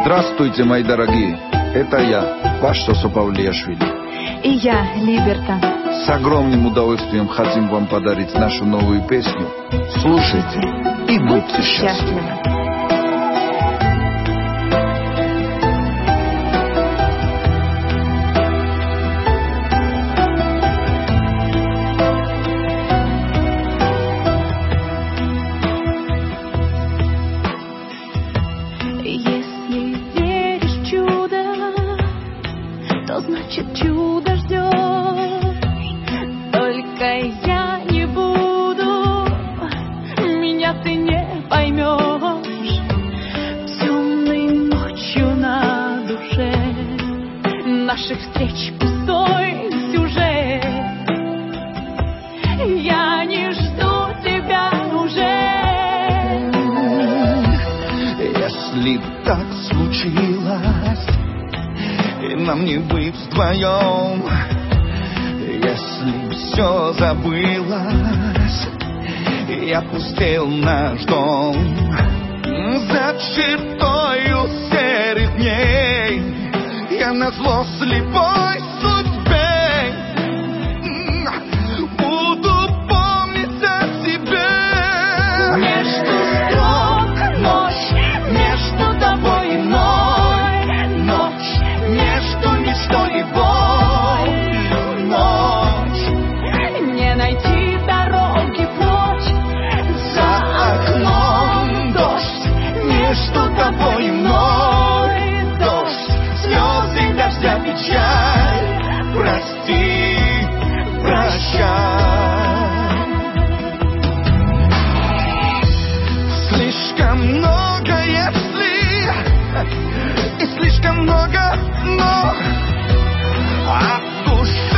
Здравствуйте, мои дорогие. Это я, ваш Сосо Павлиашвили. И я, Либерта. С огромным удовольствием хотим вам подарить нашу новую песню. Слушайте и будьте счастливы. Если веришь в чудо, то значит чудо ждет. Только я не буду, меня ты не поймешь. Темной ночью на душе наших встреч пустой сюжет. Я не жду тебя уже. Если так случилось, и нам не быть вдвоем, если все забылось, и опустел наш дом, за чертою серых дней я назло слепой судьбе буду помнить о тебе. Между строк ночь, между тобой и мной, ночь, между мечтой и болью, ночь, не найти дороги прочь, за окном дождь, между тобой и мной, дождь, слезы дождя, печаль, прости, прощай. Слишком много если и слишком много но от души